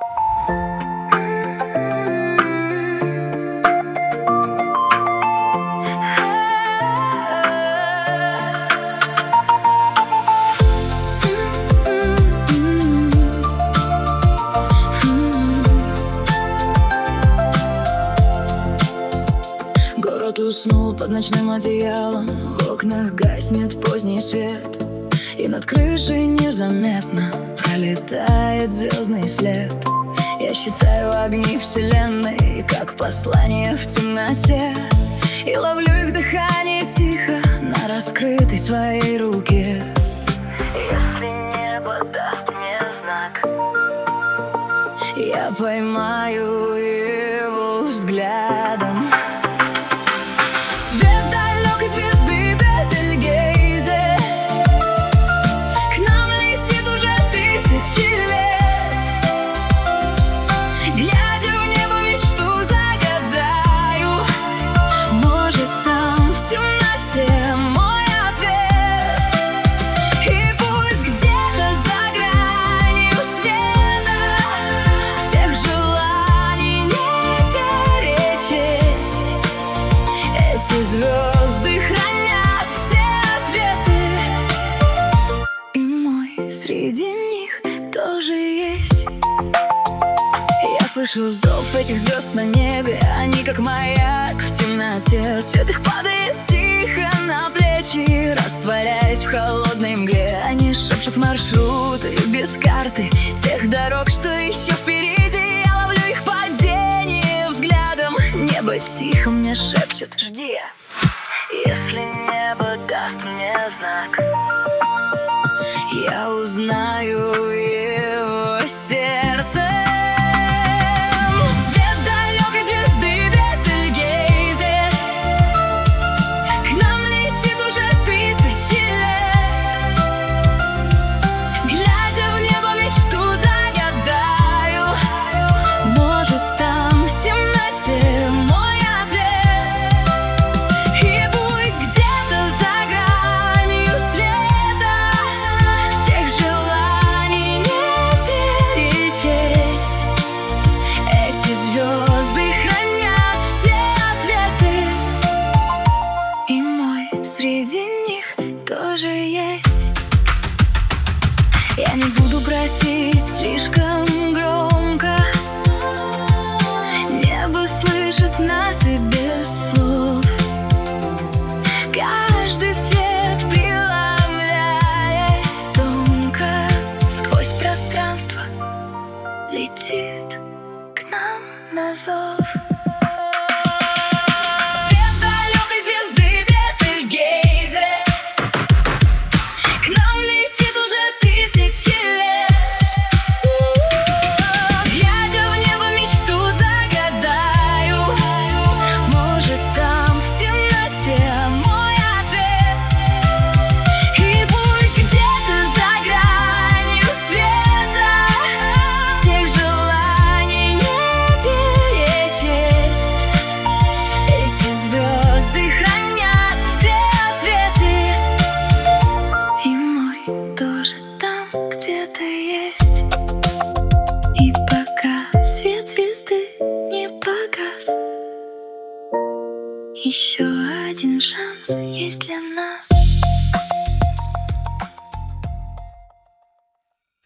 Город уснул под ночным одеялом, в окнах гаснет поздний свет, и над крышей незаметно пролетает звездный след. Я считаю огни вселенной, как послание в темноте, и ловлю их дыхание тихо на раскрытой своей руке. Если небо даст мне знак, я поймаю его взглядом. Свет далекой звезды Бетельгейзе к нам летит уже тысячи лет. Глядя в небо, мечту загадаю. Может, там в темноте мой ответ. И пусть где-то за гранью света всех желаний не перечесть, эти звезды хранят все ответы, и мой среди них тоже есть. Я слышу зов этих звезд на небе, они как маяк в темноте. Свет их падает тихо на плечи, растворяясь в холодной мгле. Они шепчут маршруты без карты тех дорог, что еще впереди. Я ловлю их падение взглядом. Небо тихо мне шепчет: жди. Если небо даст мне знак, я узнаю его сердце. Свет далекой звезды Бетельгейзе к нам летит уже тысячи лет. Глядя в небо, мечту загадаю. Может, там в темноте мой ответ. И пусть где-то за гранью света всех желаний не перечесть, эти звезды хранят все ответы, и мой среди них тоже есть. Я не буду просить слишком громко, небо слышит нас и без слов. Каждый свет, преломляясь тонко сквозь пространство, летит к нам на зов. Свет далекой звезды Бетельгейзе к нам летит уже тысячи лет. Глядя в небо, мечту загадаю. Может, там в темноте мой ответ. И пусть где-то за гранью света всех желаний не перечесть, эти звезды хранят все ответы, и мой тоже там где-то есть.